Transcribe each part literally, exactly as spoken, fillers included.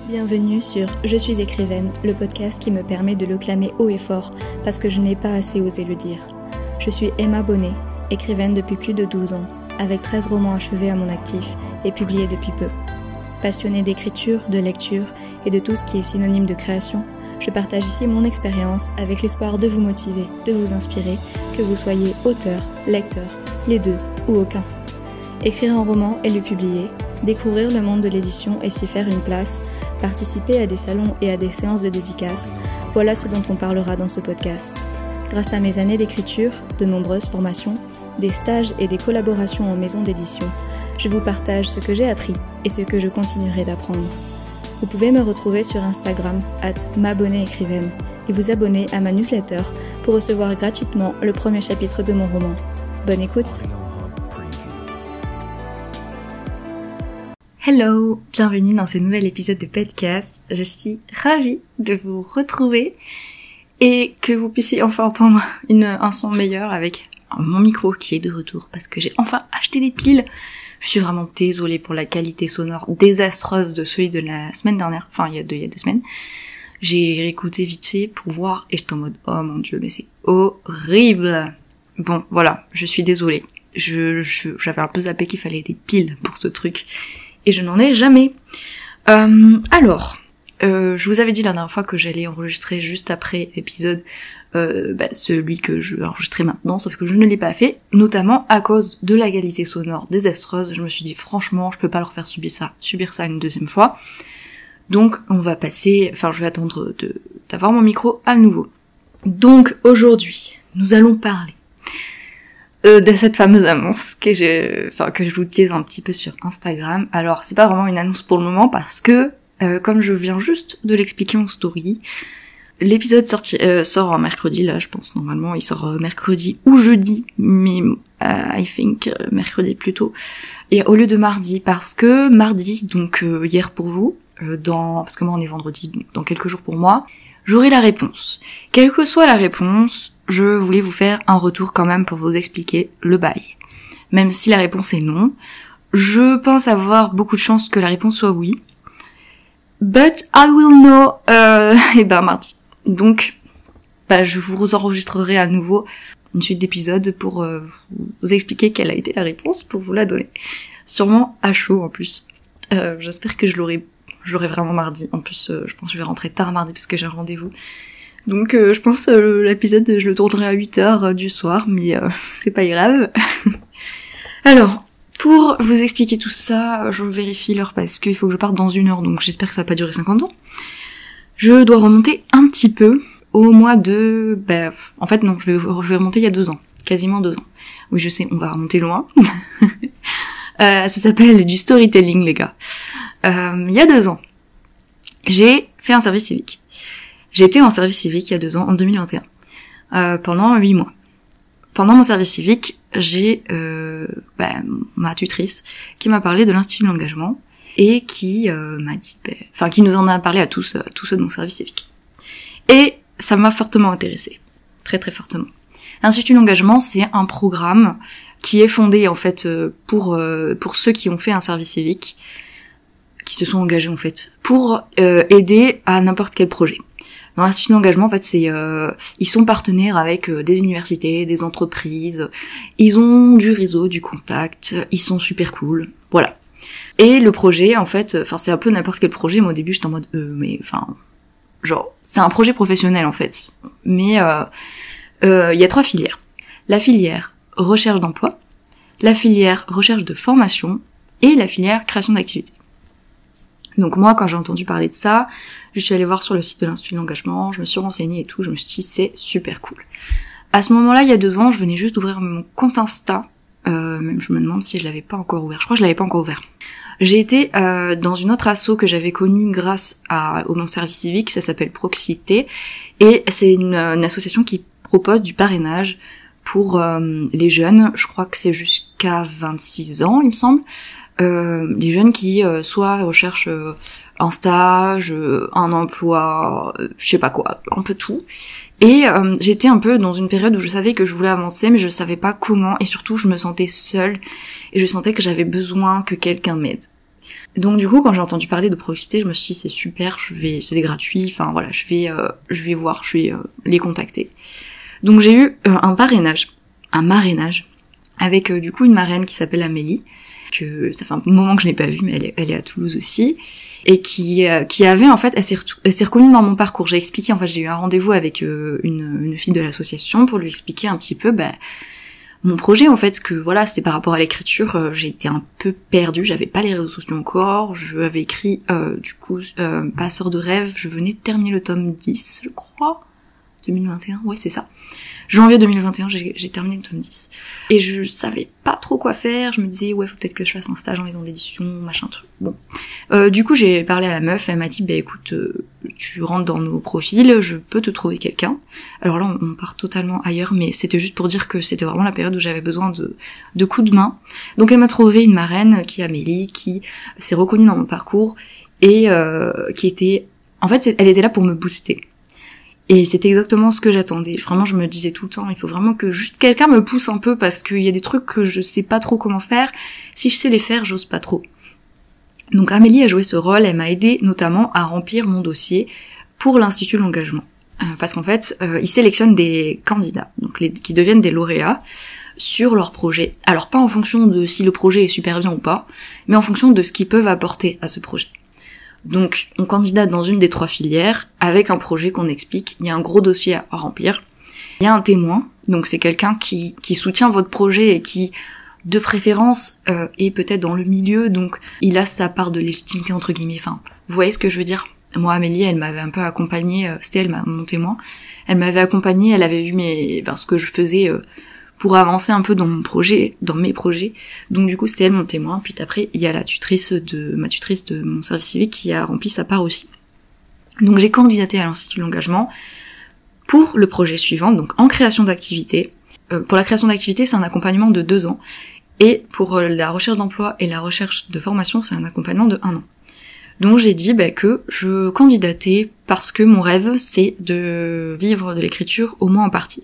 Bienvenue sur Je suis écrivaine, le podcast qui me permet de le clamer haut et fort parce que je n'ai pas assez osé le dire. Je suis Emma Bonnet, écrivaine depuis plus de douze ans, avec treize romans achevés à mon actif et publiés depuis peu. Passionnée d'écriture, de lecture et de tout ce qui est synonyme de création, je partage ici mon expérience avec l'espoir de vous motiver, de vous inspirer, que vous soyez auteur, lecteur, les deux ou aucun. Écrire un roman et le publier, découvrir le monde de l'édition et s'y faire une place, participer à des salons et à des séances de dédicaces, voilà ce dont on parlera dans ce podcast. Grâce à mes années d'écriture, de nombreuses formations, des stages et des collaborations en maison d'édition, je vous partage ce que j'ai appris et ce que je continuerai d'apprendre. Vous pouvez me retrouver sur Instagram arobase mabonnetécrivaine et vous abonner à ma newsletter pour recevoir gratuitement le premier chapitre de mon roman. Bonne écoute! Hello, bienvenue dans ce nouvel épisode de podcast. Je suis ravie de vous retrouver et que vous puissiez enfin entendre une, un son meilleur avec mon micro qui est de retour parce que j'ai enfin acheté des piles. Je suis vraiment désolée pour la qualité sonore désastreuse de celui de la semaine dernière, enfin il y a deux, il y a deux semaines. J'ai réécouté vite fait pour voir et j'étais en mode oh mon dieu mais c'est horrible. Bon voilà, je suis désolée. Je, je j'avais un peu zappé qu'il fallait des piles pour ce truc. Et je n'en ai jamais. Euh, alors, euh, je vous avais dit la dernière fois que j'allais enregistrer juste après l'épisode, euh, bah, celui que je vais enregistrer maintenant, sauf que je ne l'ai pas fait, notamment à cause de la qualité sonore désastreuse. Je me suis dit franchement, je peux pas leur faire subir ça, subir ça une deuxième fois. Donc on va passer, enfin je vais attendre de d'avoir mon micro à nouveau. Donc aujourd'hui, nous allons parler Euh, de cette fameuse annonce que je, enfin que je vous tease un petit peu sur Instagram. Alors c'est pas vraiment une annonce pour le moment parce que euh, comme je viens juste de l'expliquer en story, l'épisode sorti, euh, sort en mercredi là, je pense normalement il sort euh, mercredi ou jeudi, mais euh, I think euh, mercredi plutôt. Et au lieu de mardi parce que mardi, donc euh, hier pour vous, euh, dans parce que moi on est vendredi, donc dans quelques jours pour moi, j'aurai la réponse. Quelle que soit la réponse, je voulais vous faire un retour quand même pour vous expliquer le bail. Même si la réponse est non, je pense avoir beaucoup de chances que la réponse soit oui. But I will know, euh, et ben mardi. Donc, bah, je vous enregistrerai à nouveau une suite d'épisodes pour euh, vous expliquer quelle a été la réponse, pour vous la donner. Sûrement à chaud en plus. Euh, j'espère que je l'aurai, je l'aurai vraiment mardi. En plus, euh, je pense que je vais rentrer tard mardi parce que j'ai un rendez-vous. Donc euh, je pense euh, l'épisode je le tournerai à huit heures euh, du soir, mais euh, c'est pas grave. Alors, pour vous expliquer tout ça, je vérifie l'heure parce qu'il faut que je parte dans une heure, donc j'espère que ça va pas durer cinquante ans. Je dois remonter un petit peu au mois de... Bah, en fait non, je vais, je vais remonter il y a deux ans, quasiment deux ans. Oui je sais, on va remonter loin. euh, ça s'appelle du storytelling les gars. Euh, il y a deux ans, j'ai fait un service civique. J'ai été en service civique il y a deux ans, en deux mille vingt et un, euh, pendant huit mois. Pendant mon service civique, j'ai euh, bah, ma tutrice qui m'a parlé de l'Institut de l'engagement et qui euh, m'a dit, bah, enfin qui nous en a parlé à tous, à tous ceux de mon service civique. Et ça m'a fortement intéressée, très très fortement. L'Institut de l'engagement, c'est un programme qui est fondé en fait pour euh, pour ceux qui ont fait un service civique, qui se sont engagés en fait, pour euh, aider à n'importe quel projet. Dans l'Institut d'engagement, en fait, c'est euh, ils sont partenaires avec euh, des universités, des entreprises. Ils ont du réseau, du contact. Ils sont super cool. Voilà. Et le projet, en fait, enfin, c'est un peu n'importe quel projet. Moi, au début, j'étais en mode, euh, mais, enfin, genre, c'est un projet professionnel, en fait. Mais euh, euh, il y a trois filières. La filière recherche d'emploi, la filière recherche de formation et la filière création d'activité. Donc moi, quand j'ai entendu parler de ça, je suis allée voir sur le site de l'Institut de l'engagement, je me suis renseignée et tout, je me suis dit c'est super cool. À ce moment-là, il y a deux ans, je venais juste d'ouvrir mon compte Insta, euh, même je me demande si je l'avais pas encore ouvert, je crois que je l'avais pas encore ouvert. J'ai été euh, dans une autre asso que j'avais connue grâce à, au mon service civique, ça s'appelle Proximité, et c'est une, une association qui propose du parrainage pour euh, les jeunes, je crois que c'est jusqu'à vingt-six ans, il me semble, Euh, les jeunes qui euh, soit recherchent euh, un stage, euh, un emploi, euh, je sais pas quoi, un peu tout. Et euh, j'étais un peu dans une période où je savais que je voulais avancer, mais je savais pas comment, et surtout je me sentais seule, et je sentais que j'avais besoin que quelqu'un m'aide. Donc du coup, quand j'ai entendu parler de Pro-X T, je me suis dit c'est super, je vais, c'est gratuit, enfin voilà, je vais, euh, je vais voir, je vais euh, les contacter. Donc j'ai eu euh, un parrainage, un marrainage, avec euh, du coup une marraine qui s'appelle Amélie, que ça fait un moment que je n'ai pas vue, mais elle est, elle est à Toulouse aussi, et qui, euh, qui avait en fait, elle s'est, elle s'est reconnue dans mon parcours. J'ai expliqué, en fait, j'ai eu un rendez-vous avec euh, une, une fille de l'association pour lui expliquer un petit peu, bah, mon projet, en fait, que voilà, c'était par rapport à l'écriture, euh, j'ai été un peu perdue, j'avais pas les réseaux sociaux encore, je avais écrit, euh, du coup, euh, Passeur de rêve, je venais de terminer le tome dix, je crois, deux mille vingt et un, ouais, c'est ça. Janvier deux mille vingt et un, j'ai, j'ai terminé le tome dix. Et je savais pas trop quoi faire, je me disais, ouais, faut peut-être que je fasse un stage en maison d'édition, machin truc. Bon. Euh, du coup, j'ai parlé à la meuf, elle m'a dit, bah écoute, euh, tu rentres dans nos profils, je peux te trouver quelqu'un. Alors là, on, on part totalement ailleurs, mais c'était juste pour dire que c'était vraiment la période où j'avais besoin de, de coups de main. Donc elle m'a trouvé une marraine, qui est Amélie, qui s'est reconnue dans mon parcours, et euh, qui était... En fait, elle était là pour me booster. Et c'était exactement ce que j'attendais. Vraiment, je me disais tout le temps, il faut vraiment que juste quelqu'un me pousse un peu parce qu'il y a des trucs que je sais pas trop comment faire. Si je sais les faire, j'ose pas trop. Donc Amélie a joué ce rôle, elle m'a aidé notamment à remplir mon dossier pour l'Institut de l'engagement. Euh, parce qu'en fait, euh, ils sélectionnent des candidats, donc les, qui deviennent des lauréats, sur leur projet. Alors pas en fonction de si le projet est super bien ou pas, mais en fonction de ce qu'ils peuvent apporter à ce projet. Donc, on candidate dans une des trois filières, avec un projet qu'on explique, il y a un gros dossier à remplir, il y a un témoin, donc c'est quelqu'un qui, qui soutient votre projet et qui, de préférence, euh, est peut-être dans le milieu, donc il a sa part de légitimité entre guillemets, enfin, vous voyez ce que je veux dire? Moi, Amélie, elle m'avait un peu accompagnée, euh, c'était elle, mon témoin, elle m'avait accompagnée, elle avait vu mes, ben, ce que je faisais euh, pour avancer un peu dans mon projet, dans mes projets. Donc du coup, c'était elle mon témoin. Puis après, il y a la tutrice de ma tutrice de mon service civique qui a rempli sa part aussi. Donc j'ai candidaté à l'Institut de l'engagement pour le projet suivant, donc en création d'activité. Euh, pour la création d'activité, c'est un accompagnement de deux ans. Et pour euh, la recherche d'emploi et la recherche de formation, c'est un accompagnement de un an. Donc j'ai dit bah, que je candidatais parce que mon rêve, c'est de vivre de l'écriture au moins en partie.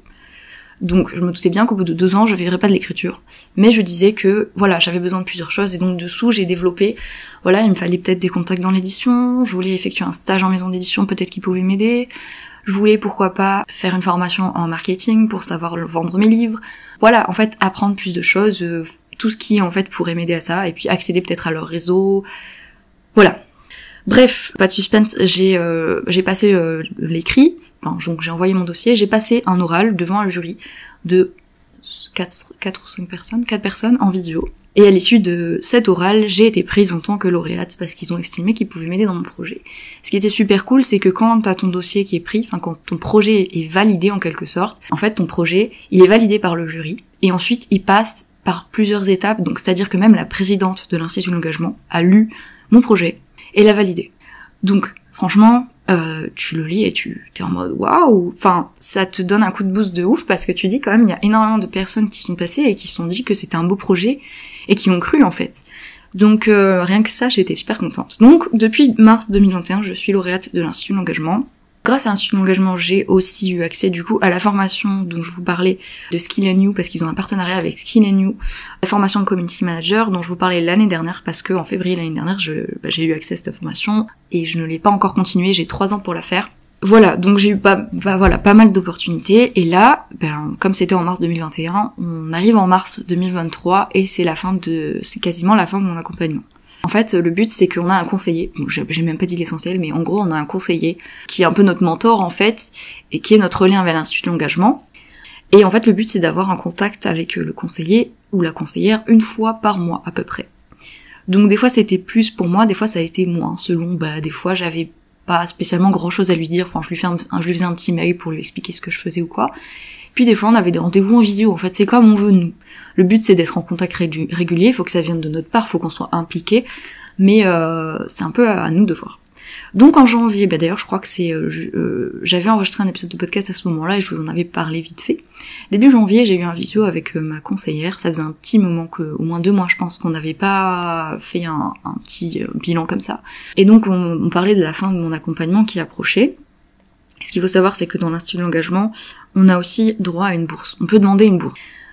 Donc je me doutais bien qu'au bout de deux ans, je vivrais pas de l'écriture. Mais je disais que, voilà, j'avais besoin de plusieurs choses, et donc dessous, j'ai développé, voilà, il me fallait peut-être des contacts dans l'édition, je voulais effectuer un stage en maison d'édition, peut-être qui pouvait m'aider, je voulais, pourquoi pas, faire une formation en marketing pour savoir vendre mes livres. Voilà, en fait, apprendre plus de choses, euh, tout ce qui, en fait, pourrait m'aider à ça, et puis accéder peut-être à leur réseau. Voilà. Bref, pas de suspense, j'ai euh, j'ai passé euh, l'écrit, enfin, donc j'ai envoyé mon dossier, j'ai passé un oral devant un jury de quatre ou cinq personnes, quatre personnes en vidéo. Et à l'issue de cet oral, j'ai été prise en tant que lauréate parce qu'ils ont estimé qu'ils pouvaient m'aider dans mon projet. Ce qui était super cool, c'est que quand t'as ton dossier qui est pris, enfin quand ton projet est validé en quelque sorte, en fait ton projet, il est validé par le jury, et ensuite il passe par plusieurs étapes, donc c'est-à-dire que même la présidente de l'Institut de l'engagement a lu mon projet et l'a validé. Donc franchement, euh, tu le lis et tu t'es en mode waouh, enfin ça te donne un coup de boost de ouf parce que tu dis quand même il y a énormément de personnes qui sont passées et qui se sont dit que c'était un beau projet et qui ont cru en fait. Donc euh, rien que ça, j'étais super contente. Donc depuis mars deux mille vingt et un, je suis lauréate de l'Institut de l'engagement. Grâce à l'Institut de l'engagement, j'ai aussi eu accès du coup à la formation dont je vous parlais de Skill and You parce qu'ils ont un partenariat avec Skill and You, la formation de Community Manager dont je vous parlais l'année dernière parce que en février l'année dernière, je, bah, j'ai eu accès à cette formation et je ne l'ai pas encore continuée, j'ai trois ans pour la faire. Voilà, donc j'ai eu pas, bah, voilà, pas mal d'opportunités et là, ben comme c'était en mars deux mille vingt et un, on arrive en mars deux mille vingt-trois et c'est la fin de, c'est quasiment la fin de mon accompagnement. En fait, le but, c'est qu'on a un conseiller, bon, j'ai même pas dit l'essentiel, mais en gros, on a un conseiller qui est un peu notre mentor, en fait, et qui est notre lien avec l'Institut de l'engagement. Et en fait, le but, c'est d'avoir un contact avec le conseiller ou la conseillère une fois par mois, à peu près. Donc, des fois, c'était plus pour moi, des fois, ça a été moins, selon, bah, des fois, j'avais pas spécialement grand-chose à lui dire, enfin, je lui, fais un, je lui faisais un petit mail pour lui expliquer ce que je faisais ou quoi. Puis des fois, on avait des rendez-vous en visio, en fait, c'est comme on veut, nous. Le but, c'est d'être en contact ré- régulier, il faut que ça vienne de notre part, il faut qu'on soit impliqué, mais euh, c'est un peu à, à nous de voir. Donc en janvier, bah d'ailleurs, je crois que c'est... Euh, euh, j'avais enregistré un épisode de podcast à ce moment-là, et je vous en avais parlé vite fait. Début janvier, j'ai eu un visio avec euh, ma conseillère, ça faisait un petit moment, que, au moins deux mois, je pense, qu'on n'avait pas fait un, un petit euh, bilan comme ça. Et donc, on, on parlait de la fin de mon accompagnement qui approchait. Ce qu'il faut savoir, c'est que dans l'Institut de l'engagement, on a aussi droit à une bourse. On peut demander une bourse.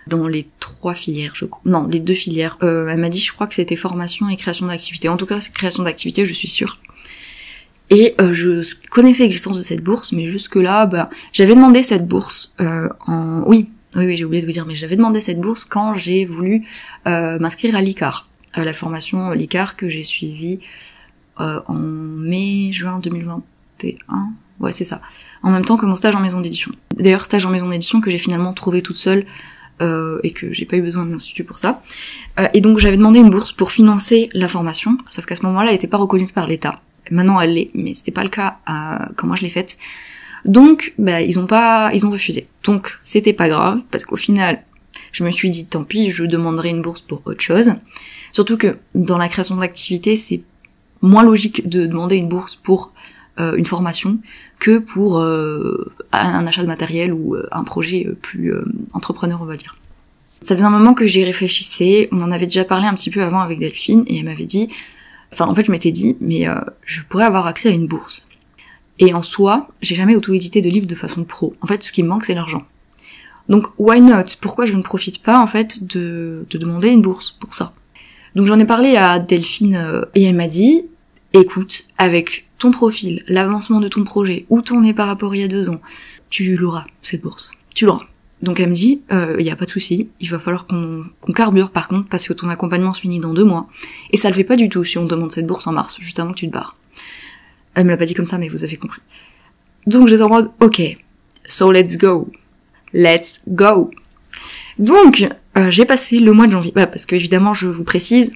dans les trois filières, je crois. Non, les deux filières. Euh, elle m'a dit, je crois que c'était formation et création d'activité. En tout cas, création d'activité, je suis sûre. Et euh, je connaissais l'existence de cette bourse, mais jusque-là, bah, j'avais demandé cette bourse euh, en... Oui, oui, oui, j'ai oublié de vous dire, mais j'avais demandé cette bourse quand j'ai voulu euh, m'inscrire à l'I C A R, à la formation l'I C A R que j'ai suivie euh, en mai-juin deux mille vingt et un. Ouais, c'est ça. En même temps que mon stage en maison d'édition. D'ailleurs, stage en maison d'édition que j'ai finalement trouvé toute seule euh, et que j'ai pas eu besoin d'un institut pour ça. Euh, et donc, j'avais demandé une bourse pour financer la formation, sauf qu'à ce moment-là, elle était pas reconnue par l'État. Maintenant elle l'est, mais c'était pas le cas euh, quand moi je l'ai faite. Donc bah ils ont pas ils ont refusé. Donc c'était pas grave, parce qu'au final, je me suis dit tant pis, je demanderai une bourse pour autre chose. Surtout que dans la création d'activité, c'est moins logique de demander une bourse pour euh, une formation que pour euh, un achat de matériel ou euh, un projet plus euh, entrepreneur, on va dire. Ça faisait un moment que j'y réfléchissais, on en avait déjà parlé un petit peu avant avec Delphine, et elle m'avait dit Enfin, en fait, je m'étais dit, mais euh, je pourrais avoir accès à une bourse. Et en soi, j'ai jamais auto-édité de livres de façon pro. En fait, ce qui me manque, c'est l'argent. Donc, why not? Pourquoi je ne profite pas, en fait, de, de demander une bourse pour ça? Donc, j'en ai parlé à Delphine, euh, et elle m'a dit, écoute, avec ton profil, l'avancement de ton projet, où t'en es par rapport à il y a deux ans, tu l'auras, cette bourse. Tu l'auras. Donc elle me dit, il euh, y a pas de souci, il va falloir qu'on qu'on carbure par contre, parce que ton accompagnement se finit dans deux mois, et ça le fait pas du tout si on demande cette bourse en mars, juste avant que tu te barres. Elle me l'a pas dit comme ça, mais vous avez compris. Donc j'étais en mode, ok, so let's go, let's go. Donc euh, j'ai passé le mois de janvier, bah, parce que évidemment je vous précise,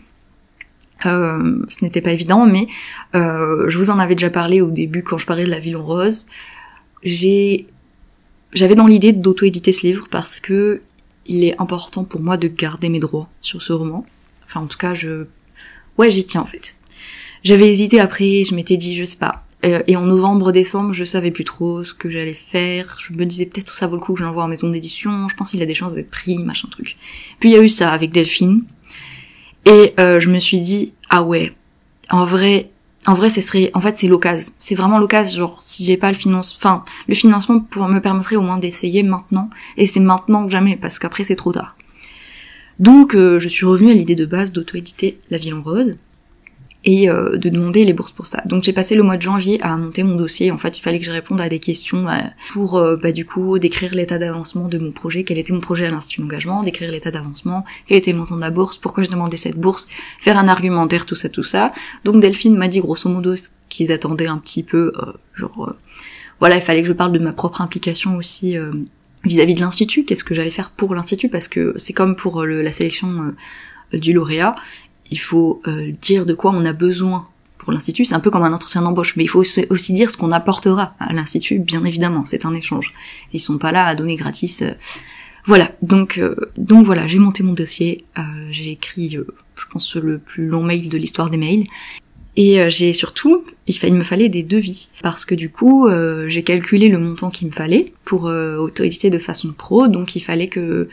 euh, ce n'était pas évident, mais euh, je vous en avais déjà parlé au début quand je parlais de La Ville en Rose. J'ai J'avais dans l'idée d'auto-éditer ce livre parce que il est important pour moi de garder mes droits sur ce roman. Enfin, en tout cas, je... Ouais, j'y tiens, en fait. J'avais hésité après, je m'étais dit, je sais pas. Euh, et en novembre-décembre, je savais plus trop ce que j'allais faire. Je me disais peut-être que ça vaut le coup que je l'envoie en maison d'édition. Je pense qu'il a des chances d'être pris, machin truc. Puis il y a eu ça avec Delphine. Et euh, je me suis dit, ah ouais, en vrai... En vrai, ce serait, en fait, c'est l'occasion. C'est vraiment l'occasion, genre, si j'ai pas le finance, enfin, le financement pour me permettrait au moins d'essayer maintenant, et c'est maintenant que jamais, parce qu'après c'est trop tard. Donc, euh, je suis revenue à l'idée de base d'auto-éditer La Ville en Rose, et euh, de demander les bourses pour ça. Donc j'ai passé le mois de janvier à monter mon dossier. En fait, il fallait que je réponde à des questions euh, pour, euh, bah du coup, décrire l'état d'avancement de mon projet, quel était mon projet à l'Institut d'engagement, décrire l'état d'avancement, quel était le montant de la bourse, pourquoi je demandais cette bourse, faire un argumentaire, tout ça, tout ça. Donc Delphine m'a dit grosso modo ce qu'ils attendaient un petit peu, euh, genre, euh, voilà, il fallait que je parle de ma propre implication aussi euh, vis-à-vis de l'Institut, qu'est-ce que j'allais faire pour l'Institut, parce que c'est comme pour le, la sélection euh, du lauréat. Il faut euh, dire de quoi on a besoin pour l'Institut, c'est un peu comme un entretien d'embauche, mais il faut aussi dire ce qu'on apportera à l'Institut, bien évidemment, c'est un échange. Ils sont pas là à donner gratis. Euh... Voilà, donc euh, donc voilà, j'ai monté mon dossier, euh, j'ai écrit, euh, je pense, le plus long mail de l'histoire des mails, et euh, j'ai surtout, il, fa- il me fallait des devis, parce que du coup, euh, j'ai calculé le montant qu'il me fallait pour euh, auto-éditer de façon pro, donc il fallait que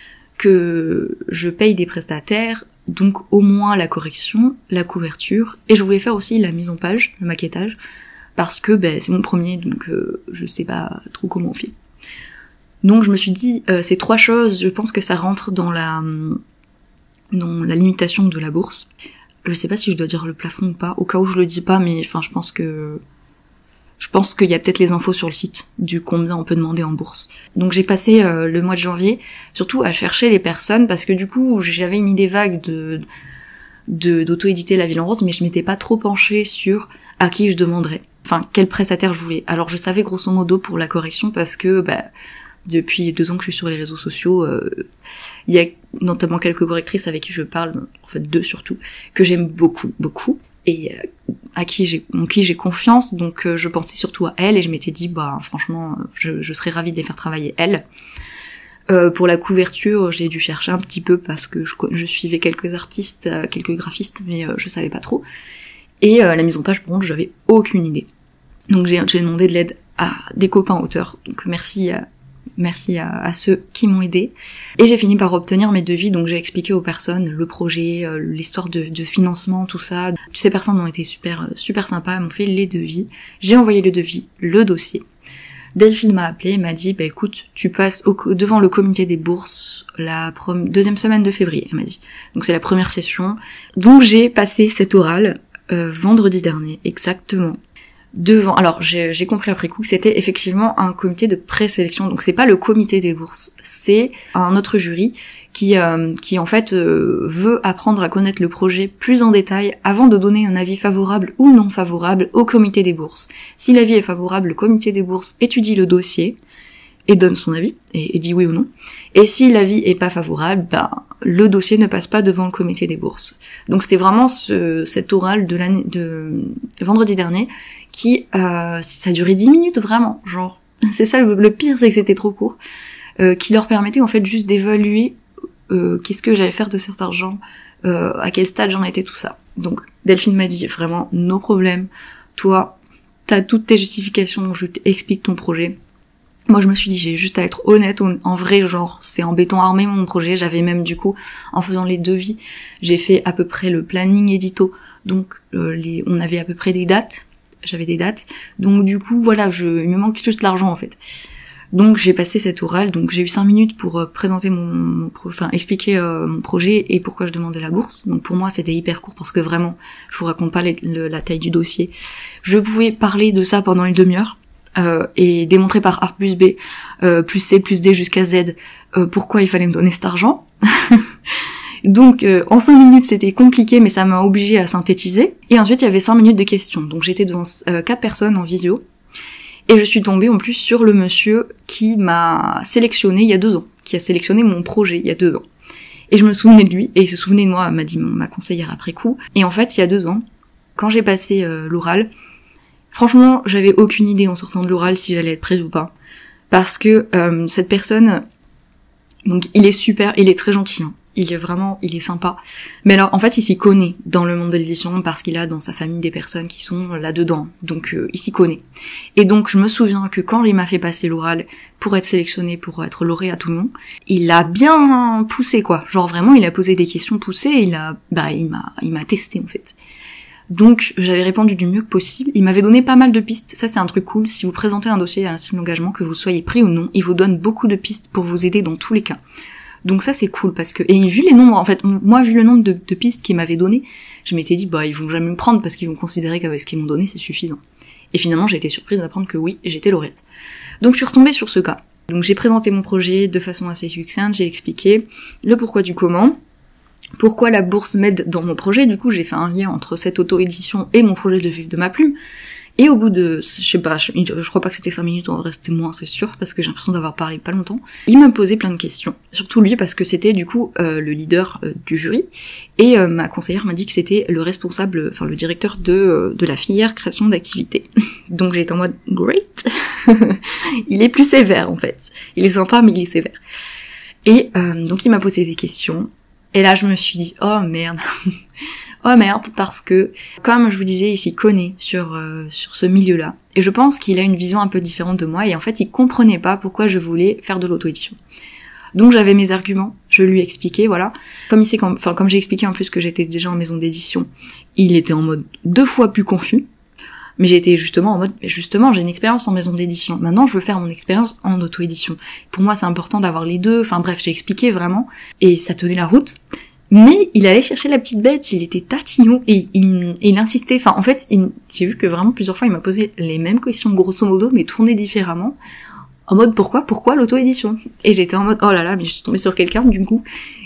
que je paye des prestataires, donc au moins la correction, la couverture, et je voulais faire aussi la mise en page, le maquettage, parce que ben, c'est mon premier, donc euh, je sais pas trop comment on fait. Donc je me suis dit, euh, ces trois choses, je pense que ça rentre dans la dans la limitation de la bourse. Je sais pas si je dois dire le plafond ou pas, au cas où je le dis pas, mais enfin je pense que je pense qu'il y a peut-être les infos sur le site du combien on peut demander en bourse. Donc j'ai passé euh, le mois de janvier surtout à chercher les personnes, parce que du coup j'avais une idée vague de, de d'auto-éditer La Ville en Rose, mais je m'étais pas trop penchée sur à qui je demanderais, enfin quel prestataire je voulais. Alors je savais grosso modo pour la correction, parce que bah, depuis deux ans que je suis sur les réseaux sociaux, il euh, y a notamment quelques correctrices avec qui je parle, en fait deux surtout, que j'aime beaucoup, beaucoup, et euh, à qui j'ai, en qui j'ai confiance, donc euh, je pensais surtout à elle, et je m'étais dit, bah franchement, je, je serais ravie de les faire travailler elles. Euh, pour la couverture, j'ai dû chercher un petit peu, parce que je, je suivais quelques artistes, euh, quelques graphistes, mais euh, je savais pas trop. Et euh, la mise en page, par contre, j'avais aucune idée. Donc j'ai, j'ai demandé de l'aide à des copains auteurs, donc merci à Merci à, à ceux qui m'ont aidé. Et j'ai fini par obtenir mes devis, donc j'ai expliqué aux personnes le projet, euh, l'histoire de, de financement, tout ça. Ces personnes ont été super super sympas, elles m'ont fait les devis. J'ai envoyé le devis, le dossier. Delphine m'a appelé, m'a dit, bah écoute, tu passes au, devant le comité des bourses la prom- deuxième semaine de février, elle m'a dit. Donc c'est la première session. Donc j'ai passé cet oral euh, vendredi dernier, exactement. Devant, alors j'ai, j'ai compris après coup que c'était effectivement un comité de présélection, donc c'est pas le comité des bourses, c'est un autre jury qui, euh, qui en fait euh, veut apprendre à connaître le projet plus en détail avant de donner un avis favorable ou non favorable au comité des bourses. Si l'avis est favorable, le comité des bourses étudie le dossier et donne son avis, et, et dit oui ou non. Et si l'avis est pas favorable, ben le dossier ne passe pas devant le comité des bourses. Donc c'était vraiment ce, cet oral de l'année de vendredi dernier qui euh, ça a duré dix minutes vraiment, genre c'est ça le, le pire, c'est que c'était trop court, euh, qui leur permettait en fait juste d'évaluer euh, qu'est-ce que j'allais faire de cet argent, euh, à quel stade j'en étais, tout ça. Donc Delphine m'a dit vraiment no problème, toi t'as toutes tes justifications, je t'explique ton projet. Moi je me suis dit j'ai juste à être honnête, en vrai genre c'est en béton armé mon projet, j'avais même du coup en faisant les devis, j'ai fait à peu près le planning édito, donc euh, les, on avait à peu près des dates, j'avais des dates, donc du coup voilà, je, il me manque juste l'argent en fait. Donc j'ai passé cet oral, donc j'ai eu cinq minutes pour euh, présenter mon, mon enfin expliquer euh, mon projet et pourquoi je demandais la bourse. Donc pour moi c'était hyper court parce que vraiment, je vous raconte pas les, le, la taille du dossier. Je pouvais parler de ça pendant une demi-heure. Euh, et démontrer par A plus B, euh, plus C plus D jusqu'à Z, euh, pourquoi il fallait me donner cet argent. Donc euh, en cinq minutes c'était compliqué, mais ça m'a obligée à synthétiser. Et ensuite il y avait cinq minutes de questions. Donc j'étais devant euh, quatre personnes en visio. Et je suis tombée en plus sur le monsieur qui m'a sélectionné il y a deux ans, qui a sélectionné mon projet il y a deux ans. Et je me souvenais de lui, et il se souvenait de moi, m'a dit mon, ma conseillère après coup. Et en fait il y a deux ans, quand j'ai passé euh, l'oral, franchement, j'avais aucune idée en sortant de l'oral si j'allais être prise ou pas. Parce que euh, cette personne, donc il est super, il est très gentil, hein. Il est vraiment, il est sympa. Mais alors, en fait, il s'y connaît dans le monde de l'édition parce qu'il a dans sa famille des personnes qui sont là-dedans. Donc, euh, il s'y connaît. Et donc, je me souviens que quand il m'a fait passer l'oral pour être sélectionné, pour être lauréat à Toulon, il a bien poussé, quoi. Genre vraiment, il a posé des questions poussées, il a, bah, il m'a, il m'a testé, en fait. Donc j'avais répondu du mieux que possible, il m'avait donné pas mal de pistes, ça c'est un truc cool, si vous présentez un dossier à l'Institut de l'engagement, que vous soyez pris ou non, il vous donne beaucoup de pistes pour vous aider dans tous les cas. Donc ça c'est cool, parce que, et vu les nombres, en fait, moi vu le nombre de, de pistes qu'ils m'avaient donné, je m'étais dit, bah ils vont jamais me prendre parce qu'ils vont considérer qu'avec ce qu'ils m'ont donné c'est suffisant. Et finalement j'ai été surprise d'apprendre que oui, j'étais lauréate. Donc je suis retombée sur ce cas. Donc j'ai présenté mon projet de façon assez succincte, j'ai expliqué le pourquoi du comment, pourquoi la bourse m'aide dans mon projet. Du coup j'ai fait un lien entre cette auto-édition et mon projet de vivre de ma plume, et au bout de, je sais pas, je, je crois pas que c'était cinq minutes, en vrai c'était moins, c'est sûr, parce que j'ai l'impression d'avoir parlé pas longtemps, il m'a posé plein de questions, surtout lui parce que c'était du coup euh, le leader euh, du jury, et euh, ma conseillère m'a dit que c'était le responsable, enfin le directeur de, euh, de la filière création d'activités. Donc j'ai été en mode great. Il est plus sévère en fait, il est sympa mais il est sévère. Et euh, donc il m'a posé des questions, et là je me suis dit oh merde. Oh merde, parce que, comme je vous disais, il s'y connaît sur, euh, sur ce milieu-là. Et je pense qu'il a une vision un peu différente de moi, et en fait, il comprenait pas pourquoi je voulais faire de l'auto-édition. Donc j'avais mes arguments, je lui ai expliqué, voilà. Comme il sait, quand, enfin, comme j'ai expliqué en plus que j'étais déjà en maison d'édition, il était en mode deux fois plus confus. Mais j'étais justement en mode, justement, j'ai une expérience en maison d'édition. Maintenant, je veux faire mon expérience en auto-édition. Pour moi, c'est important d'avoir les deux. Enfin bref, j'ai expliqué vraiment, et ça tenait la route. Mais il allait chercher la petite bête, il était tatillon, et il, il insistait, enfin en fait, il, j'ai vu que vraiment plusieurs fois il m'a posé les mêmes questions grosso modo, mais tournées différemment, en mode pourquoi, pourquoi l'auto-édition? Et j'étais en mode, oh là là, mais je suis tombée sur quelqu'un du coup,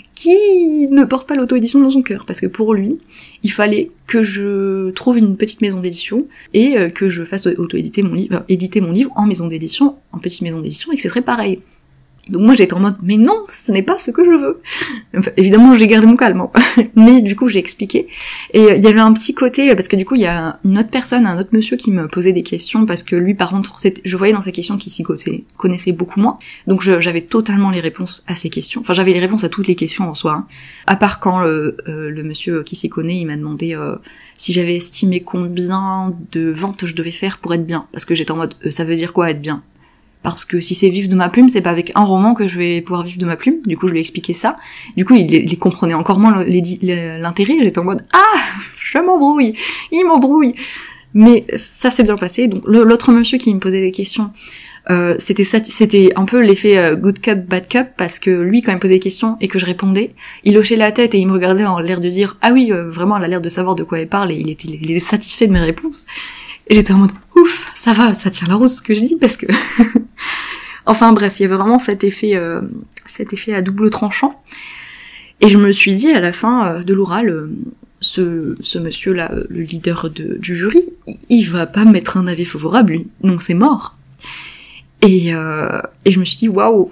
qui ne porte pas l'auto-édition dans son cœur, parce que pour lui, il fallait que je trouve une petite maison d'édition, et que je fasse auto-éditer mon livre, éditer mon livre en maison d'édition, en petite maison d'édition, et que ce serait pareil. Donc moi j'étais en mode mais non, ce n'est pas ce que je veux. Enfin, évidemment j'ai gardé mon calme, hein. Mais du coup j'ai expliqué. Et il euh, y avait un petit côté, parce que du coup il y a une autre personne, un autre monsieur qui me posait des questions, parce que lui par contre je voyais dans ses questions qu'il s'y connaissait beaucoup moins. Donc je, j'avais totalement les réponses à ses questions. Enfin j'avais les réponses à toutes les questions en soi. Hein. À part quand euh, euh, le monsieur qui s'y connaît, il m'a demandé euh, si j'avais estimé combien de ventes je devais faire pour être bien. Parce que j'étais en mode euh, ça veut dire quoi être bien? Parce que si c'est vivre de ma plume, c'est pas avec un roman que je vais pouvoir vivre de ma plume. Du coup, je lui ai expliqué ça. Du coup, il, il comprenait encore moins l'intérêt. J'étais en mode « Ah, je m'embrouille, il m'embrouille !» Mais ça s'est bien passé. Donc l'autre monsieur qui me posait des questions, Euh, c'était ça, c'était un peu l'effet euh, good cup, bad cup, parce que lui, quand il me posait des questions et que je répondais, il hochait la tête et il me regardait en l'air de dire « Ah oui, euh, vraiment, elle a l'air de savoir de quoi elle parle » et il était, il était satisfait de mes réponses. Et j'étais en mode « Ouf, ça va, ça tient la route ce que je dis, parce que... » Enfin bref, il y avait vraiment cet effet, euh, cet effet à double tranchant. Et je me suis dit à la fin euh, de l'oral, euh, ce, ce monsieur-là, euh, le leader de, du jury, il va pas mettre un avis favorable, lui. Non, c'est mort. Et, euh, et je me suis dit, waouh,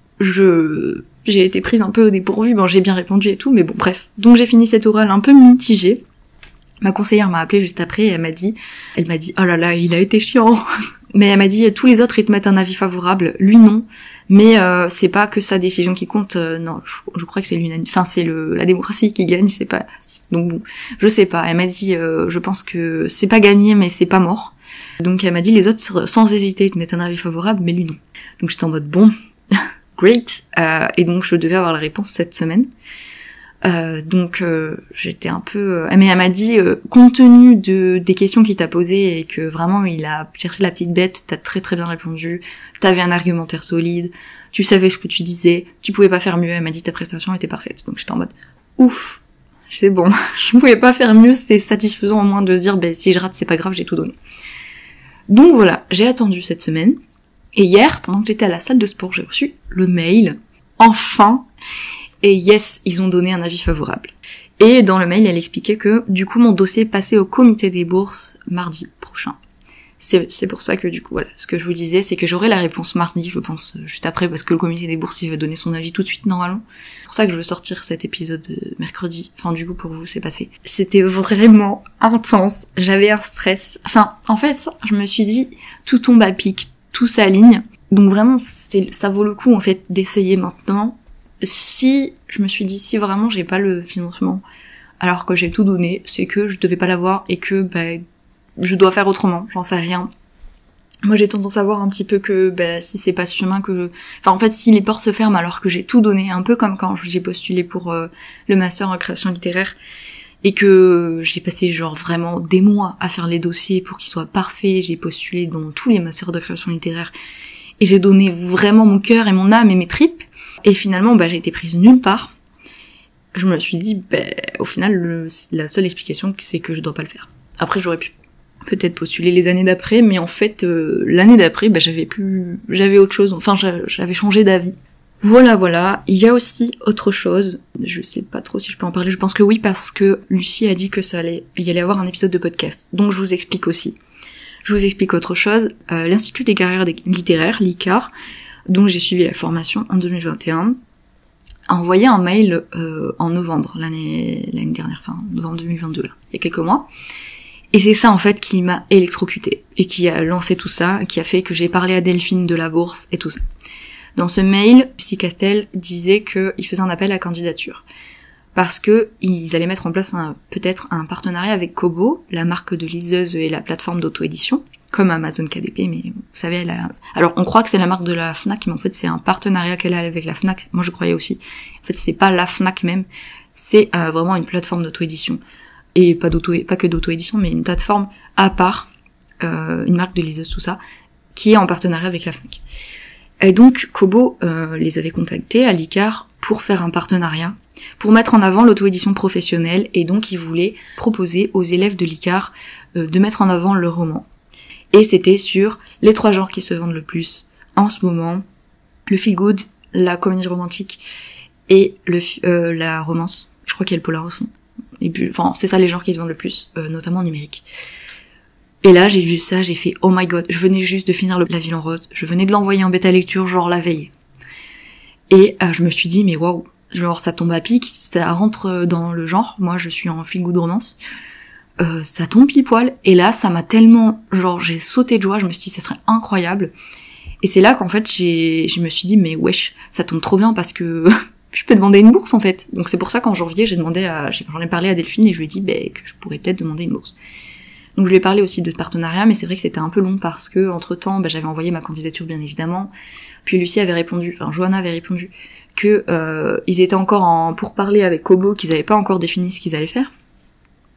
je, j'ai été prise un peu au dépourvu, bon, j'ai bien répondu et tout, mais bon, bref. Donc j'ai fini cet oral un peu mitigé. Ma conseillère m'a appelée juste après et elle m'a dit, elle m'a dit, oh là là, il a été chiant. Mais elle m'a dit, tous les autres, ils te mettent un avis favorable, lui non. Mais euh, c'est pas que sa décision qui compte, euh, non, je, je crois que c'est l'unanimité, enfin c'est le la démocratie qui gagne, c'est pas... Donc bon, je sais pas, elle m'a dit, euh, je pense que c'est pas gagné, mais c'est pas mort. Donc elle m'a dit, les autres, sans hésiter, ils te mettent un avis favorable, mais lui non. Donc j'étais en mode, bon, great, euh, et donc je devais avoir la réponse cette semaine. Euh, donc euh, j'étais un peu... Euh... Mais elle m'a dit, euh, compte tenu de des questions qu'il t'a posées et que vraiment il a cherché la petite bête, t'as très très bien répondu, t'avais un argumentaire solide, tu savais ce que tu disais, tu pouvais pas faire mieux, elle m'a dit ta prestation était parfaite. Donc j'étais en mode, ouf, c'est bon, je pouvais pas faire mieux, c'est satisfaisant au moins de se dire, ben si je rate c'est pas grave, j'ai tout donné. Donc voilà, j'ai attendu cette semaine, et hier, pendant que j'étais à la salle de sport, j'ai reçu le mail, enfin... Et yes, ils ont donné un avis favorable. Et dans le mail, elle expliquait que, du coup, mon dossier passait au comité des bourses mardi prochain. C'est, c'est pour ça que, du coup, voilà, ce que je vous disais, c'est que j'aurai la réponse mardi, je pense, juste après, parce que le comité des bourses, il va donner son avis tout de suite, normalement. C'est pour ça que je veux sortir cet épisode mercredi. Enfin, du coup, pour vous, c'est passé. C'était vraiment intense. J'avais un stress. Enfin, en fait, je me suis dit, tout tombe à pic, tout s'aligne. Donc vraiment, c'est, ça vaut le coup, en fait, d'essayer maintenant. Si, je me suis dit, si vraiment j'ai pas le financement, alors que j'ai tout donné, c'est que je devais pas l'avoir et que, bah, je dois faire autrement, j'en sais rien. Moi j'ai tendance à voir un petit peu que, bah, si c'est pas ce chemin que je... Enfin, en fait, si les portes se ferment alors que j'ai tout donné, un peu comme quand j'ai postulé pour euh, le master en création littéraire, et que j'ai passé genre vraiment des mois à faire les dossiers pour qu'ils soient parfaits, j'ai postulé dans tous les masters de création littéraire, et j'ai donné vraiment mon cœur et mon âme et mes tripes, et finalement, bah, j'ai été prise nulle part. Je me suis dit, bah, au final, le, la seule explication, c'est que je dois pas le faire. Après, j'aurais pu peut-être postuler les années d'après, mais en fait, euh, l'année d'après, bah, j'avais plus, j'avais autre chose. Enfin, j'avais changé d'avis. Voilà, voilà. Il y a aussi autre chose. Je sais pas trop si je peux en parler. Je pense que oui, parce que Lucie a dit que ça allait, il y allait avoir un épisode de podcast. Donc, je vous explique aussi. Je vous explique autre chose. Euh, L'Institut des carrières littéraires, l'I C A R, dont j'ai suivi la formation en deux mille vingt et un, a envoyé un mail euh, en novembre, l'année l'année dernière, enfin novembre deux mille vingt-deux, là, il y a quelques mois. Et c'est ça en fait qui m'a électrocutée, et qui a lancé tout ça, qui a fait que j'ai parlé à Delphine de la bourse et tout ça. Dans ce mail, Psy Castel disait qu'il faisait un appel à candidature, parce que ils allaient mettre en place un, peut-être un partenariat avec Kobo, la marque de liseuse et la plateforme d'auto-édition, comme Amazon K D P, mais vous savez, elle a... Alors, on croit que c'est la marque de la Fnac, mais en fait, c'est un partenariat qu'elle a avec la Fnac. Moi, je croyais aussi. En fait, c'est pas la Fnac même, c'est euh, vraiment une plateforme d'auto-édition. Et pas d'auto, pas que d'auto-édition, mais une plateforme à part, euh, une marque de liseuse, tout ça, qui est en partenariat avec la Fnac. Et donc, Kobo euh, les avait contactés à l'I C A R pour faire un partenariat, pour mettre en avant l'auto-édition professionnelle, et donc, ils voulaient proposer aux élèves de l'I C A R euh, de mettre en avant le roman. Et c'était sur les trois genres qui se vendent le plus en ce moment, le feel good, la comédie romantique et le euh, la romance. Je crois qu'il y a le polar aussi. Et puis, enfin, c'est ça les genres qui se vendent le plus, euh, notamment en numérique. Et là, j'ai vu ça, j'ai fait oh my god, je venais juste de finir le, La Ville en Rose, je venais de l'envoyer en bêta lecture genre la veille. Et euh, je me suis dit mais waouh, genre ça tombe à pic, ça rentre dans le genre. Moi, je suis en feel good romance. Euh, ça tombe pile poil, et là ça m'a tellement, genre j'ai sauté de joie, je me suis dit ça serait incroyable, et c'est là qu'en fait j'ai, je me suis dit mais wesh, ça tombe trop bien parce que je peux demander une bourse en fait. Donc c'est pour ça qu'en janvier j'ai demandé à, j'en ai parlé à Delphine et je lui ai dit bah, que je pourrais peut-être demander une bourse. Donc je lui ai parlé aussi de partenariat, mais c'est vrai que c'était un peu long parce que entre temps bah, j'avais envoyé ma candidature bien évidemment, puis Lucie avait répondu, enfin Johanna avait répondu que euh, ils étaient encore en pourparlers avec Kobo, qu'ils avaient pas encore défini ce qu'ils allaient faire.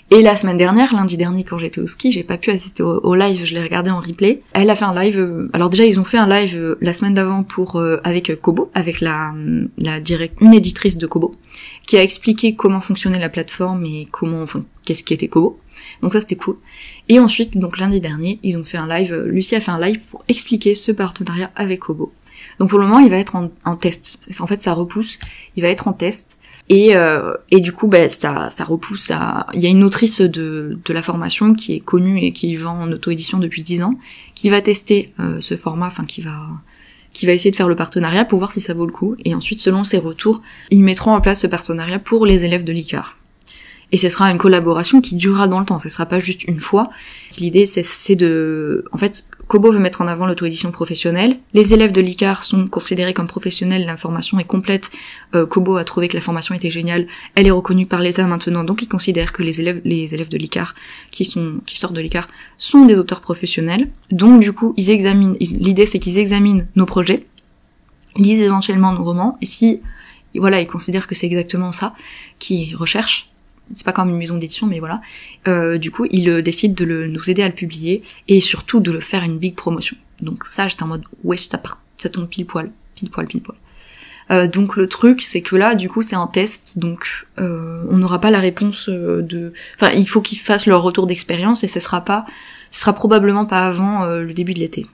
Et la semaine dernière, lundi dernier, quand j'étais au ski, j'ai pas pu assister au, au live, je l'ai regardé en replay. Elle a fait un live, euh, alors déjà ils ont fait un live euh, la semaine d'avant pour euh, avec euh, Kobo, avec la, la direct, une éditrice de Kobo, qui a expliqué comment fonctionnait la plateforme et comment, enfin, qu'est-ce qui était Kobo. Donc ça c'était cool. Et ensuite, donc lundi dernier, ils ont fait un live, euh, Lucie a fait un live pour expliquer ce partenariat avec Kobo. Donc pour le moment, il va être en, en test. En fait, ça repousse, il va être en test. Et, euh, et du coup, bah, ça, ça repousse à... Il y a une autrice de, de la formation qui est connue et qui vend en auto-édition depuis dix ans, qui va tester euh, ce format, enfin qui va... qui va essayer de faire le partenariat pour voir si ça vaut le coup. Et ensuite, selon ses retours, ils mettront en place ce partenariat pour les élèves de l'I C A R. Et ce sera une collaboration qui durera dans le temps, ce sera pas juste une fois. L'idée, c'est, c'est de... En fait, Kobo veut mettre en avant l'auto-édition professionnelle. Les élèves de l'I C A R sont considérés comme professionnels, l'information est complète. Euh, Kobo a trouvé que la formation était géniale, elle est reconnue par l'État maintenant, donc ils considèrent que les élèves, les élèves de l'I C A R qui sont, qui sortent de l'I C A R sont des auteurs professionnels. Donc du coup, ils examinent, ils, l'idée c'est qu'ils examinent nos projets, lisent éventuellement nos romans, et si, voilà, ils considèrent que c'est exactement ça qu'ils recherchent, c'est pas comme une maison d'édition, mais voilà. Euh, du coup, ils euh, décident de le, nous aider à le publier et surtout de le faire une big promotion. Donc ça, j'étais en mode wesh, ça, ça tombe pile poil, pile poil, pile poil. Euh, donc le truc, c'est que là, du coup, c'est un test, donc euh, on n'aura pas la réponse de. Enfin, il faut qu'ils fassent leur retour d'expérience et ce sera pas, ce sera probablement pas avant euh, le début de l'été.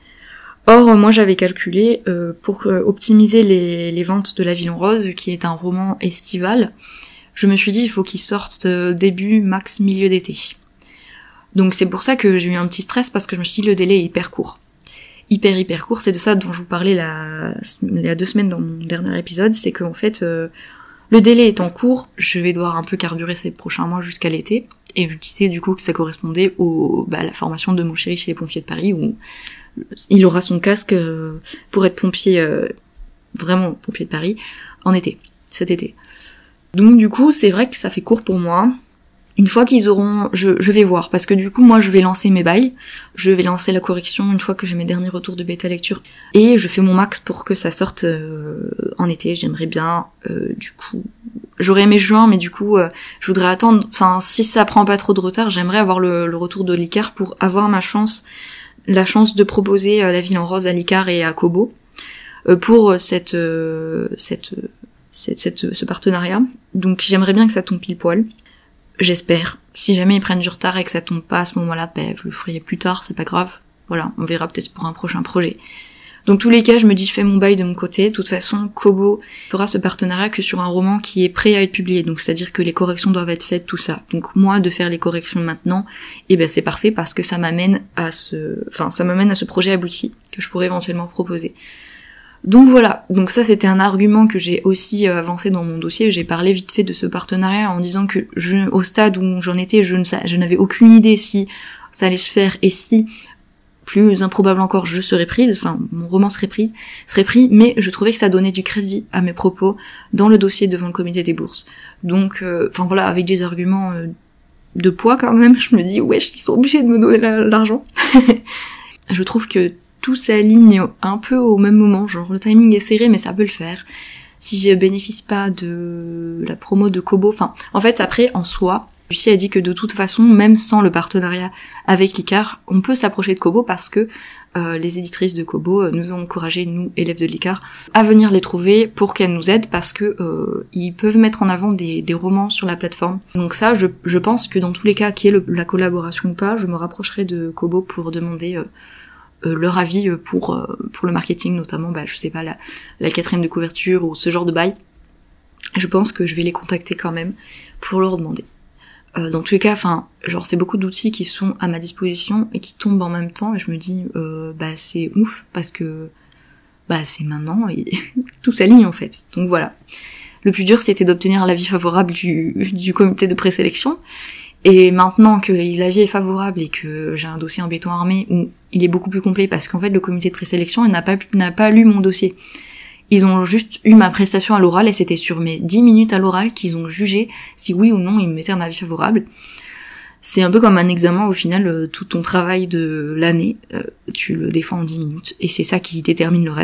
Or, moi, j'avais calculé euh, pour euh, optimiser les, les ventes de La Ville en Rose, qui est un roman estival. Je me suis dit, il faut qu'il sorte début, max, milieu d'été. Donc c'est pour ça que j'ai eu un petit stress, parce que je me suis dit, le délai est hyper court. Hyper, hyper court, c'est de ça dont je vous parlais la, il y a deux semaines dans mon dernier épisode, c'est qu'en fait, euh, le délai étant court, je vais devoir un peu carburer ces prochains mois jusqu'à l'été, et je disais du coup que ça correspondait au, bah, à la formation de mon chéri chez les pompiers de Paris, où il aura son casque pour être pompier, euh, vraiment pompier de Paris, en été, cet été. Donc du coup, c'est vrai que ça fait court pour moi. Une fois qu'ils auront... Je, je vais voir, parce que du coup, moi, je vais lancer mes bails. Je vais lancer la correction une fois que j'ai mes derniers retours de bêta lecture. Et je fais mon max pour que ça sorte euh, en été. J'aimerais bien, euh, du coup... J'aurais aimé juin, mais du coup, euh, je voudrais attendre... Enfin, si ça prend pas trop de retard, j'aimerais avoir le, le retour de l'I C A R pour avoir ma chance... La chance de proposer euh, La Ville en Rose à l'I C A R et à Kobo. Euh, pour cette... Euh, cette Cette, cette, ce partenariat. Donc j'aimerais bien que ça tombe pile poil. J'espère. Si jamais ils prennent du retard et que ça tombe pas à ce moment-là, ben, je le ferai plus tard, c'est pas grave. Voilà, on verra peut-être pour un prochain projet. Dans tous les cas, je me dis, je fais mon bail de mon côté. De toute façon, Kobo fera ce partenariat que sur un roman qui est prêt à être publié. Donc c'est-à-dire que les corrections doivent être faites, tout ça. Donc moi, de faire les corrections maintenant, eh ben c'est parfait parce que ça m'amène à ce, enfin ça m'amène à ce projet abouti que je pourrais éventuellement proposer. Donc voilà, donc ça c'était un argument que j'ai aussi avancé dans mon dossier, j'ai parlé vite fait de ce partenariat en disant que je, au stade où j'en étais, je, ne, je n'avais aucune idée si ça allait se faire et si, plus improbable encore, je serais prise, enfin mon roman serait prise, serait pris, mais je trouvais que ça donnait du crédit à mes propos dans le dossier devant le comité des bourses. Donc, euh, enfin voilà, avec des arguments euh, de poids quand même, je me dis, wesh, ils sont obligés de me donner la, l'argent. Je trouve que tout s'aligne un peu au même moment, genre le timing est serré mais ça peut le faire. Si je bénéficie pas de la promo de Kobo, enfin, en fait après en soi, Lucie a dit que de toute façon, même sans le partenariat avec l'I C A R, on peut s'approcher de Kobo parce que euh, les éditrices de Kobo nous ont encouragé, nous, élèves de l'I C A R, à venir les trouver pour qu'elles nous aident parce que euh, ils peuvent mettre en avant des, des romans sur la plateforme. Donc ça, je, je pense que dans tous les cas, qu'il y ait le, la collaboration ou pas, je me rapprocherai de Kobo pour demander... Euh, Euh, leur avis pour euh, pour le marketing, notamment bah je sais pas la la quatrième de couverture ou ce genre de bail. Je pense que je vais les contacter quand même pour leur demander. Euh, dans tous les cas, enfin genre c'est beaucoup d'outils qui sont à ma disposition et qui tombent en même temps et je me dis euh, bah c'est ouf parce que bah c'est maintenant et tout s'aligne en fait. Donc voilà. Le plus dur c'était d'obtenir l'avis favorable du du comité de présélection. Et maintenant que l'avis est favorable et que j'ai un dossier en béton armé où il est beaucoup plus complet parce qu'en fait le comité de présélection il n'a pas n'a pas lu mon dossier. Ils ont juste eu ma prestation à l'oral et c'était sur mes dix minutes à l'oral qu'ils ont jugé si oui ou non ils me mettaient un avis favorable. C'est un peu comme un examen au final, tout ton travail de l'année, tu le défends en dix minutes et c'est ça qui détermine le reste.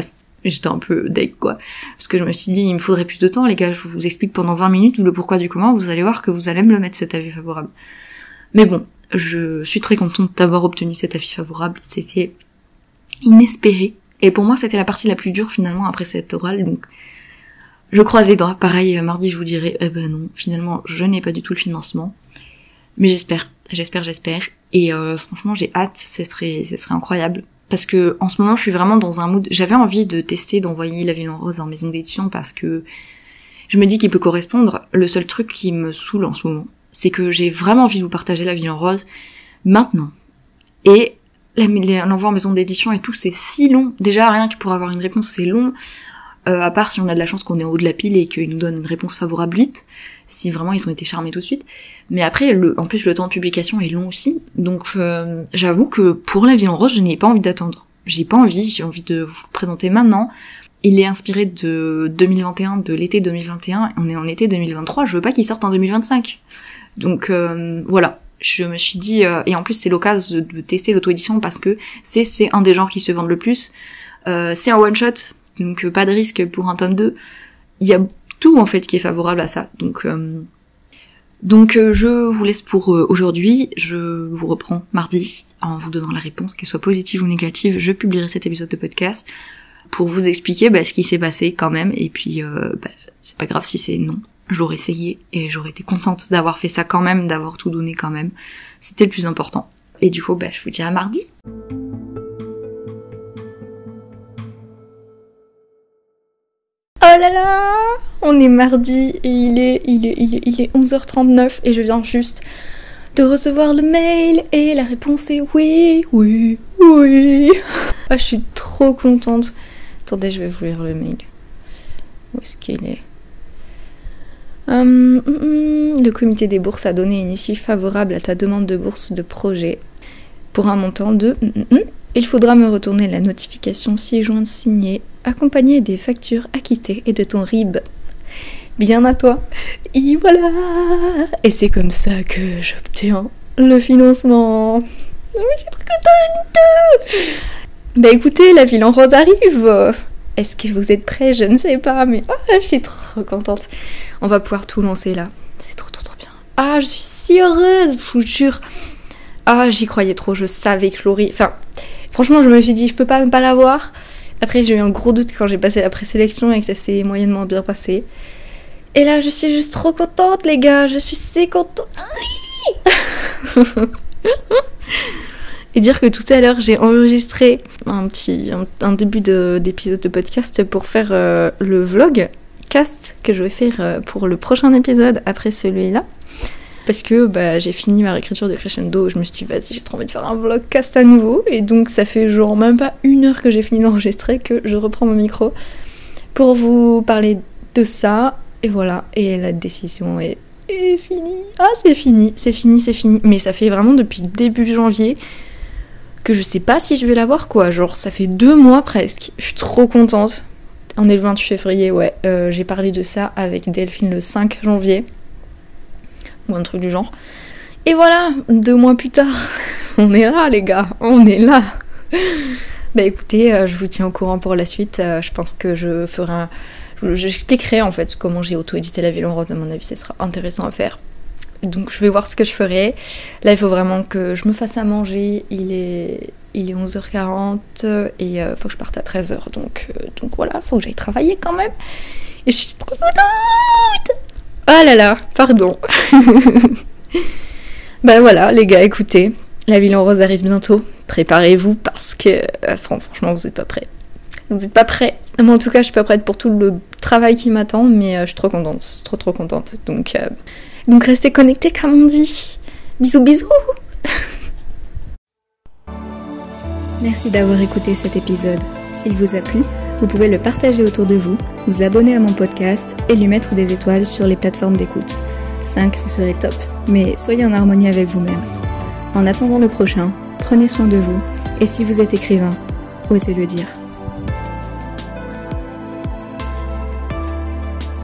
j'étais un peu deg quoi, parce que je me suis dit il me faudrait plus de temps les gars, je vous explique pendant vingt minutes le pourquoi du comment, vous allez voir que vous allez me le mettre cet avis favorable. Mais bon, je suis très contente d'avoir obtenu cet avis favorable, c'était inespéré, et pour moi c'était la partie la plus dure finalement après cette orale, donc je croise les doigts. Pareil, mardi je vous dirai, eh ben non, finalement je n'ai pas du tout le financement, mais j'espère, j'espère, j'espère, et euh, franchement j'ai hâte, ce serait, ce serait incroyable. Parce que en ce moment je suis vraiment dans un mood, j'avais envie de tester d'envoyer La Ville en Rose en maison d'édition parce que je me dis qu'il peut correspondre. Le seul truc qui me saoule en ce moment, c'est que j'ai vraiment envie de vous partager La Ville en Rose maintenant. Et l'envoi en maison d'édition et tout, c'est si long. Déjà rien que pour avoir une réponse c'est long, euh, à part si on a de la chance qu'on est en haut de la pile et qu'ils nous donnent une réponse favorable vite, si vraiment ils ont été charmés tout de suite. Mais après, le, en plus le temps de publication est long aussi, donc euh, j'avoue que pour La Ville en Rose, je n'ai pas envie d'attendre. J'ai pas envie, j'ai envie de vous le présenter maintenant. Il est inspiré de deux mille vingt et un, de l'été deux mille vingt et un, on est en été deux mille vingt-trois, je veux pas qu'il sorte en deux mille vingt-cinq. Donc euh, voilà, je me suis dit, euh, et en plus c'est l'occasion de, de tester l'auto-édition parce que c'est, c'est un des genres qui se vendent le plus. Euh, c'est un one-shot, donc euh, pas de risque pour un tome deux. Il y a tout en fait qui est favorable à ça, donc... Euh, Donc euh, je vous laisse pour euh, aujourd'hui, je vous reprends mardi en vous donnant la réponse, qu'elle soit positive ou négative, je publierai cet épisode de podcast pour vous expliquer bah, ce qui s'est passé quand même, et puis euh, bah, c'est pas grave si c'est non, j'aurais essayé et j'aurais été contente d'avoir fait ça quand même, d'avoir tout donné quand même, c'était le plus important. Et du coup bah, je vous dis à mardi. Oh là là, on est mardi et il est, il est, il est, il est onze heures trente-neuf et je viens juste de recevoir le mail et la réponse est oui, oui, oui. Ah, je suis trop contente. Attendez, je vais vous lire le mail. Où est-ce qu'il est ? Hum, hum, hum. Le comité des bourses a donné une issue favorable à ta demande de bourse de projet pour un montant de... Hum, hum. Il faudra me retourner la notification ci-jointe signée, accompagnée des factures acquittées et de ton R I B. Bien à toi. Et voilà. Et c'est comme ça que j'obtiens le financement. Je suis trop contente. Bah écoutez, La Ville en Rose arrive. Est-ce que vous êtes prêts ? Je ne sais pas, mais oh, je suis trop contente. On va pouvoir tout lancer là. C'est trop trop trop bien. Ah, je suis si heureuse, je vous jure. Ah, j'y croyais trop, je savais que je l'aurais... Enfin... Franchement, je me suis dit, je peux pas ne pas l'avoir. Après, j'ai eu un gros doute quand j'ai passé la présélection et que ça s'est moyennement bien passé. Et là, je suis juste trop contente, les gars. Je suis si contente. Oui. Et dire que tout à l'heure, j'ai enregistré un petit un, un début de, d'épisode de podcast pour faire euh, le vlog cast que je vais faire euh, pour le prochain épisode après celui-là. Parce que bah, j'ai fini ma réécriture de Crescendo, je me suis dit vas-y j'ai trop envie de faire un vlogcast à nouveau, et donc ça fait genre même pas une heure que j'ai fini d'enregistrer que je reprends mon micro pour vous parler de ça, et voilà, et la décision est, est finie. Ah c'est fini, c'est fini, c'est fini, mais ça fait vraiment depuis début janvier que je sais pas si je vais l'avoir quoi, genre ça fait deux mois presque, je suis trop contente. On est le vingt-huit février, ouais, euh, j'ai parlé de ça avec Delphine le cinq janvier. Ou un truc du genre. Et voilà, deux mois plus tard, on est là les gars, on est là. Bah écoutez, euh, je vous tiens au courant pour la suite, euh, je pense que je ferai un... J'expliquerai en fait comment j'ai auto-édité La Ville en Rose, à mon avis ça sera intéressant à faire. Donc je vais voir ce que je ferai. Là il faut vraiment que je me fasse à manger, il est, il est onze heures quarante et euh, faut que je parte à treize heures, donc, euh, donc voilà, faut que j'aille travailler quand même. Et je suis trop contente. Oh là là, pardon. Ben voilà, les gars, écoutez, La Ville en Rose arrive bientôt. Préparez-vous parce que, euh, franchement, vous êtes pas prêts. Vous êtes pas prêts. Mais en tout cas, je suis pas prête pour tout le travail qui m'attend, mais euh, je suis trop contente, trop trop contente. Donc, euh, donc restez connectés, comme on dit. Bisous, bisous. Merci d'avoir écouté cet épisode. S'il vous a plu, vous pouvez le partager autour de vous, vous abonner à mon podcast et lui mettre des étoiles sur les plateformes d'écoute. cinq, ce serait top, mais soyez en harmonie avec vous-même. En attendant le prochain, prenez soin de vous, et si vous êtes écrivain, osez le dire.